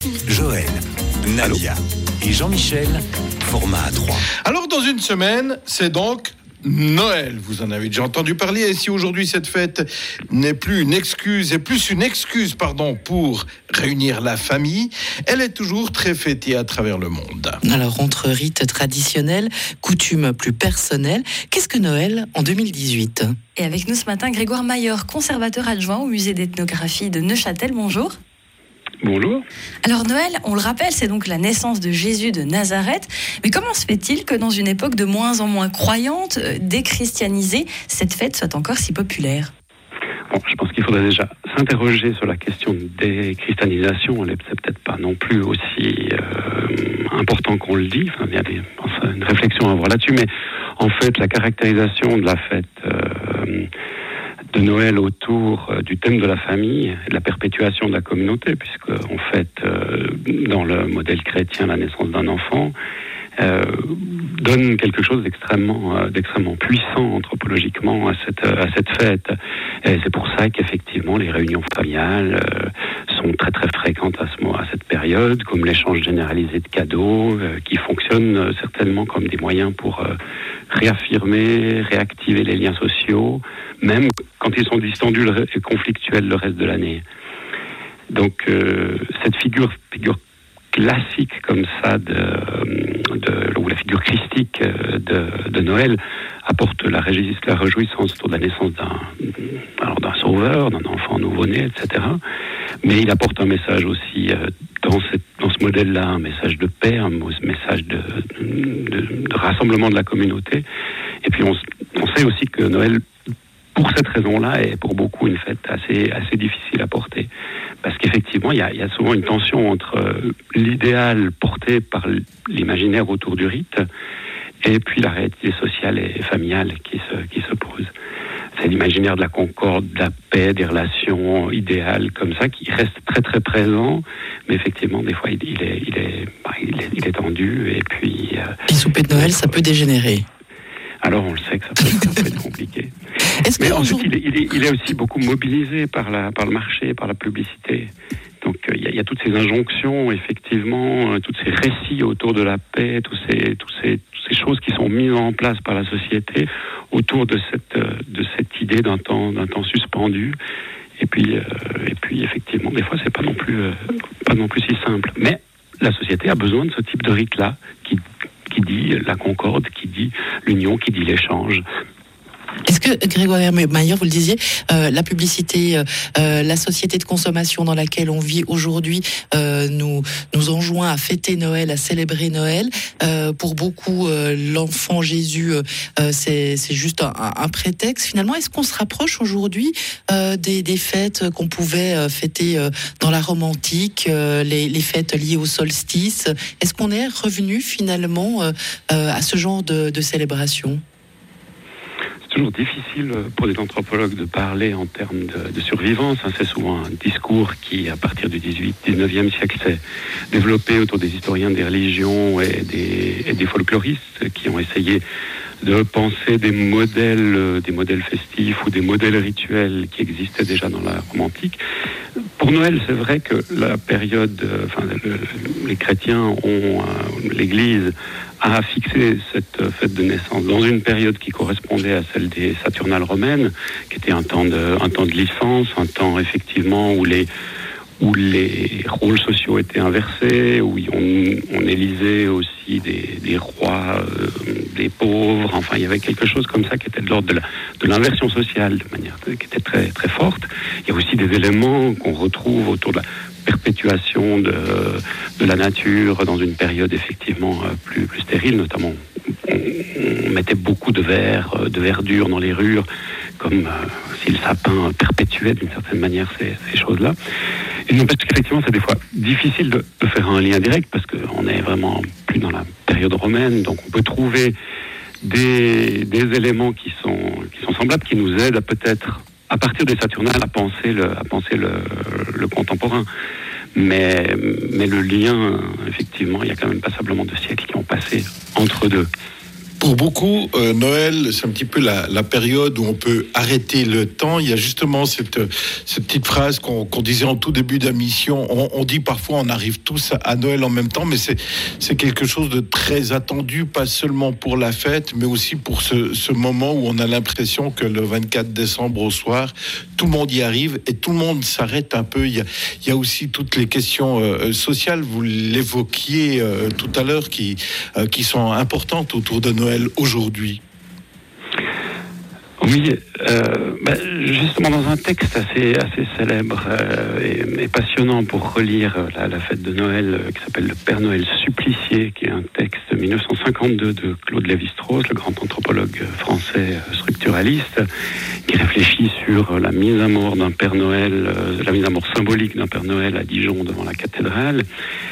Joël, Nadia et Jean-Michel, format A3. Alors dans une semaine, c'est donc Noël. Vous en avez déjà entendu parler. Et si aujourd'hui cette fête n'est plus une excuse, pour réunir la famille, elle est toujours très fêtée à travers le monde. Alors entre rites traditionnels, coutumes plus personnelles, qu'est-ce que Noël en 2018 ? Et avec nous ce matin, Grégoire Mailleur, conservateur adjoint au musée d'ethnographie de Neuchâtel. Bonjour. Bonjour. Alors Noël, on le rappelle, c'est donc la naissance de Jésus de Nazareth. Mais comment se fait-il que dans une époque de moins en moins croyante, déchristianisée, cette fête soit encore si populaire ? Bon, je pense qu'il faudrait déjà s'interroger sur la question de déchristianisation. C'est peut-être pas non plus aussi important qu'on le dit. Enfin, il y a une réflexion à avoir là-dessus. Mais en fait, la caractérisation de la fête de Noël autour du thème de la famille et de la perpétuation de la communauté, puisque en fait, dans le modèle chrétien, la naissance d'un enfant donne quelque chose d'extrêmement puissant anthropologiquement à cette fête. Et c'est pour ça qu'effectivement les réunions familiales sont très très fréquentes à cette période, comme l'échange généralisé de cadeaux, qui fonctionnent certainement comme des moyens pour réaffirmer, réactiver les liens sociaux, même quand ils sont distendus et conflictuels le reste de l'année. Donc cette figure classique comme ça ou la figure christique de Noël apporte la réjouissance autour de la naissance d'un sauveur, d'un enfant nouveau-né, etc. Mais il apporte un message aussi dans ce modèle-là, un message de paix, un message de rassemblement de la communauté. Et puis on sait aussi que Noël, pour cette raison-là, est pour beaucoup une fête assez difficile à porter. Parce qu'effectivement, il y a souvent une tension entre l'idéal porté par l'imaginaire autour du rite et puis la réalité sociale et familiale qui se pose. C'est l'imaginaire de la concorde, de la paix, des relations idéales comme ça qui reste très très présent, mais effectivement des fois il est tendu et puis. Les soupers de Noël, ça peut dégénérer. Alors on le sait que ça peut être compliqué. Mais ensuite il est aussi beaucoup mobilisé par le marché, par la publicité. Donc il y a toutes ces injonctions, effectivement, tous ces récits autour de la paix, toutes ces choses qui sont mises en place par la société autour de cette idée d'un temps suspendu. Et puis effectivement, des fois c'est pas non plus si simple. Mais la société a besoin de ce type de rite-là qui dit la concorde, qui dit l'union, qui dit l'échange. Est-ce que, Grégoire Mailleur, vous le disiez, la publicité, la société de consommation dans laquelle on vit aujourd'hui nous enjoint à fêter Noël, à célébrer Noël. Pour beaucoup, l'enfant Jésus, c'est juste un prétexte. Finalement, est-ce qu'on se rapproche aujourd'hui des fêtes qu'on pouvait fêter dans la Rome antique, les fêtes liées au solstice ? Est-ce qu'on est revenu finalement à ce genre de célébration ? C'est toujours difficile pour les anthropologues de parler en termes de survivance. C'est souvent un discours qui, à partir du 19e siècle, s'est développé autour des historiens des religions et des folkloristes qui ont essayé de penser des modèles festifs ou des modèles rituels qui existaient déjà dans la Rome antique. Pour Noël, c'est vrai que la période, les chrétiens l'Église a fixé cette fête de naissance dans une période qui correspondait à celle des Saturnales romaines, qui était un temps de licence, un temps effectivement où les rôles sociaux étaient inversés, où on élisait aussi des rois, des pauvres. Enfin, il y avait quelque chose comme ça qui était de l'ordre de l'inversion sociale, de manière qui était très très forte. Il y a aussi des éléments qu'on retrouve autour de la perpétuation de la nature dans une période effectivement plus stérile, notamment. On mettait beaucoup de verdure dans les rues, comme si le sapin perpétuait d'une certaine manière ces choses-là. Et non, parce qu'effectivement, c'est des fois difficile de faire un lien direct, parce qu'on est vraiment plus dans la période romaine, donc on peut trouver des éléments qui sont semblables, qui nous aident à peut-être, à partir des Saturnales, à penser le contemporain. Mais le lien, effectivement, il y a quand même passablement de siècles qui ont passé entre deux. Pour beaucoup, Noël, c'est un petit peu la période où on peut arrêter le temps. Il y a justement cette petite phrase qu'on disait en tout début d'émission. On dit parfois on arrive tous à Noël en même temps, mais c'est quelque chose de très attendu, pas seulement pour la fête, mais aussi pour ce moment où on a l'impression que le 24 décembre au soir, tout le monde y arrive et tout le monde s'arrête un peu. Il y a aussi toutes les questions sociales, vous l'évoquiez tout à l'heure, qui sont importantes autour de Noël aujourd'hui. Oui, justement dans un texte assez célèbre et passionnant pour relire la fête de Noël qui s'appelle Le Père Noël supplicié, qui est un texte de 1952 de Claude Lévi-Strauss, le grand anthropologue français structuraliste, qui réfléchit sur la mise à mort d'un Père Noël, la mise à mort symbolique d'un Père Noël à Dijon devant la cathédrale.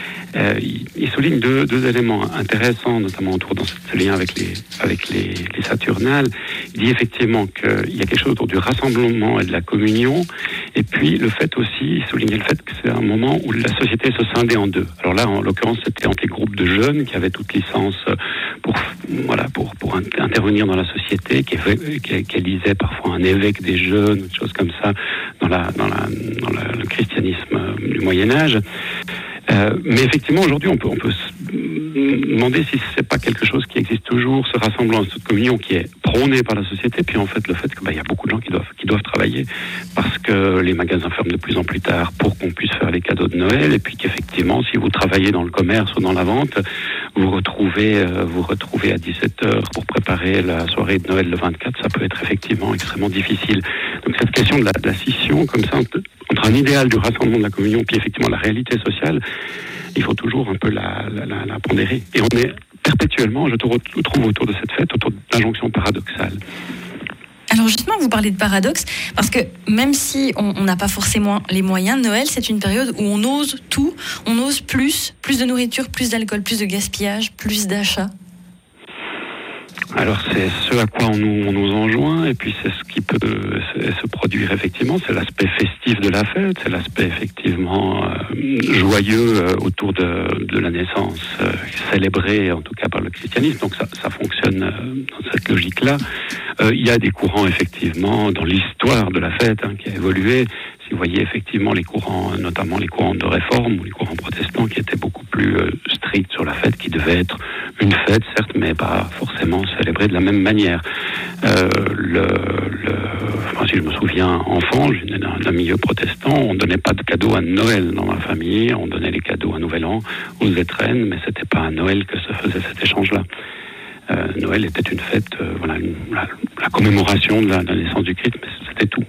Il souligne deux éléments intéressants, notamment autour de ce lien avec les Saturnales. Il dit effectivement qu'il y a quelque chose autour du rassemblement et de la communion, et puis le fait aussi, il soulignait le fait que c'est un moment où la société se scindait en deux. Alors là, en l'occurrence, c'était entre les groupes de jeunes qui avaient toute licence pour intervenir dans la société, qui élisaient parfois un évêque des jeunes, des choses comme ça, dans le christianisme du Moyen-Âge. Mais effectivement, aujourd'hui, on peut se demander si c'est pas quelque chose qui existe toujours, ce rassemblement, cette communion qui est prônée par la société, puis en fait le fait que y a beaucoup de gens qui doivent travailler parce que les magasins ferment de plus en plus tard pour qu'on puisse faire les cadeaux de Noël, et puis qu'effectivement, si vous travaillez dans le commerce ou dans la vente, vous retrouvez à 17h pour préparer la soirée de Noël le 24, ça peut être effectivement extrêmement difficile. Donc cette question de la scission comme ça entre un idéal du rassemblement de la communion puis effectivement la réalité sociale, il faut toujours un peu la pondérer. Et on est perpétuellement, je trouve autour de cette fête, autour d'injonctions paradoxales. Alors justement, vous parlez de paradoxe, parce que même si on n'a pas forcément les moyens, Noël, c'est une période où on ose tout, on ose plus de nourriture, plus d'alcool, plus de gaspillage, plus d'achats. Alors c'est ce à quoi on nous enjoint, et puis c'est ce qui peut se produire effectivement, c'est l'aspect festif de la fête, c'est l'aspect effectivement joyeux autour de la naissance célébrée en tout cas par le christianisme, donc ça fonctionne dans cette logique-là. Il y a des courants effectivement dans l'histoire de la fête qui a évolué. Si vous voyez effectivement les courants, notamment les courants de réforme ou les courants protestants qui étaient beaucoup plus stricts sur la fête, qui devait être une fête certes, mais pas forcément célébrée de la même manière. Si je me souviens enfant, je venais d'un milieu protestant, on donnait pas de cadeaux à Noël dans ma famille, on donnait les cadeaux à Nouvel An, aux étrennes, mais c'était pas à Noël que se faisait cet échange-là. Noël était une fête, la commémoration de la naissance du Christ, mais c'était tout.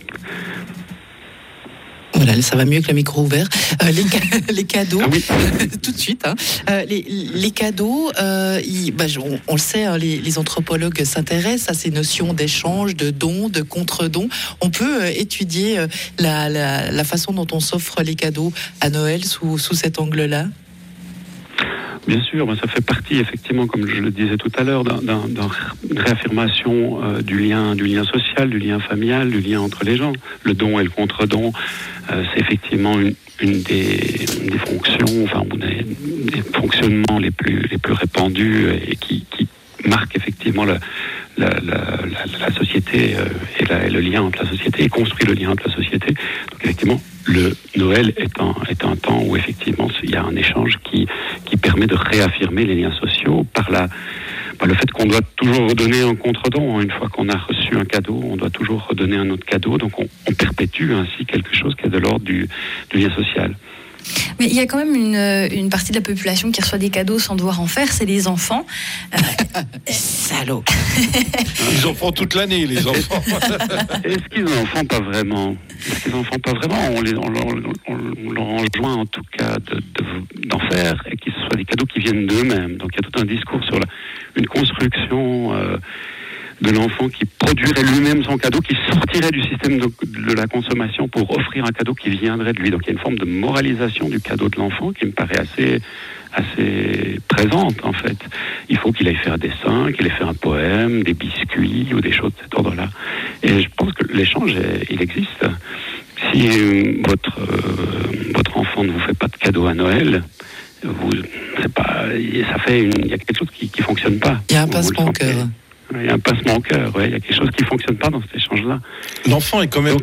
Voilà, ça va mieux que le micro ouvert. Les cadeaux, oui. Tout de suite. Les cadeaux, on le sait, les anthropologues s'intéressent à ces notions d'échange, de dons, de contre-dons. On peut étudier la façon dont on s'offre les cadeaux à Noël sous cet angle-là. Bien sûr, ça fait partie effectivement, comme je le disais tout à l'heure, d'une réaffirmation du lien social, du lien familial, du lien entre les gens. Le don et le contre-don, c'est effectivement une des fonctions, des fonctionnements les plus répandus et qui marquent effectivement la société et le lien entre la société et construit le lien entre la société. Donc effectivement, le Noël est un temps où effectivement il y a un échange qui permet de réaffirmer les liens sociaux par le fait qu'on doit toujours redonner un contre-don. Une fois qu'on a reçu un cadeau, on doit toujours redonner un autre cadeau. Donc on perpétue ainsi quelque chose qui est de l'ordre du lien social. Mais il y a quand même une partie de la population qui reçoit des cadeaux sans devoir en faire, c'est les enfants. Salaud. Ils en font toute l'année, les enfants. Est-ce qu'ils en font pas vraiment ? On leur enjoint en tout cas d'en faire, et que ce soit des cadeaux qui viennent d'eux-mêmes. Donc il y a tout un discours sur une construction de l'enfant qui produirait lui-même son cadeau, qui sortirait du système de la consommation pour offrir un cadeau qui viendrait de lui. Donc il y a une forme de moralisation du cadeau de l'enfant qui me paraît assez présente en fait. Il faut qu'il aille faire un dessin, qu'il aille faire un poème, des biscuits ou des choses de cet ordre-là. Et je pense que l'échange, il existe. Si votre enfant ne vous fait pas de cadeau à Noël, il y a quelque chose qui fonctionne pas. Il y a un pincement au cœur. Il y a un pincement au cœur, il y a quelque chose qui fonctionne pas dans cet échange-là. L'enfant est quand même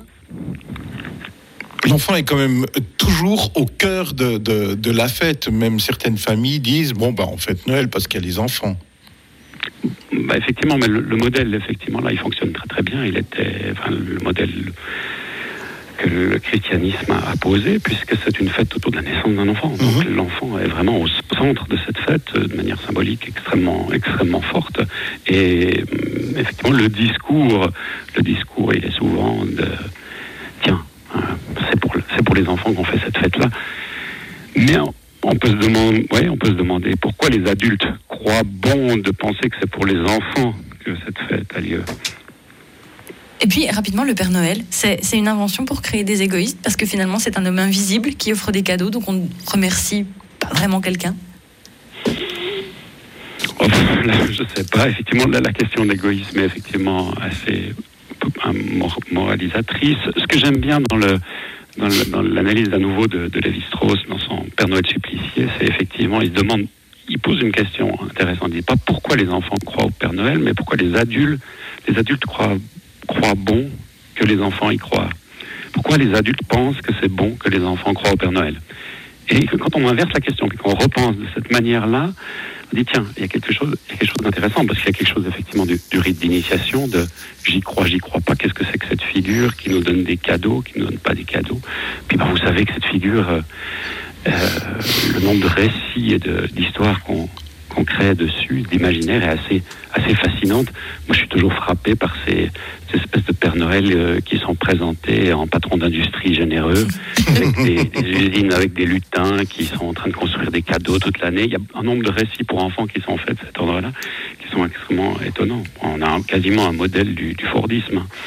L'enfant est quand même toujours au cœur de la fête. Même certaines familles disent on fête Noël parce qu'il y a les enfants. Effectivement, mais le modèle, effectivement, là, il fonctionne très très bien. Le modèle que le christianisme a posé, puisque c'est une fête autour de la naissance d'un enfant. Donc l'enfant est vraiment au centre de cette fête, de manière symbolique extrêmement, extrêmement forte. Et effectivement, le discours, il est souvent c'est pour les enfants qu'on fait cette fête-là. Mais on peut se demander pourquoi les adultes croient bon de penser que c'est pour les enfants que cette fête a lieu. Et puis, rapidement, le Père Noël, c'est une invention pour créer des égoïstes, parce que finalement, c'est un homme invisible qui offre des cadeaux, donc on ne remercie pas vraiment quelqu'un. Je sais pas, effectivement, là, la question de l'égoïsme est effectivement assez moralisatrice. Ce que j'aime bien dans l'analyse à nouveau de Lévi-Strauss, dans son Père Noël supplicié, c'est effectivement, il pose une question intéressante. Il dit pas pourquoi les enfants croient au Père Noël, mais pourquoi les adultes croient bon que les enfants y croient. Pourquoi les adultes pensent que c'est bon que les enfants croient au Père Noël. Et quand on inverse la question, puis qu'on repense de cette manière-là, on dit tiens, il y a quelque chose d'intéressant, parce qu'il y a quelque chose effectivement du rite d'initiation, de j'y crois pas, qu'est-ce que c'est que cette figure qui nous donne des cadeaux, qui nous donne pas des cadeaux. Puis vous savez que cette figure, le nombre de récits et d'histoires qu'on crée dessus, d'imaginaire, est assez fascinante. Moi, je suis toujours frappé par ces espèces de Père Noël qui sont présentés en patron d'industrie généreux, avec des usines avec des lutins qui sont en train de construire des cadeaux toute l'année. Il y a un nombre de récits pour enfants qui sont faits de cet ordre-là, qui sont extrêmement étonnants. On a quasiment un modèle du Fordisme.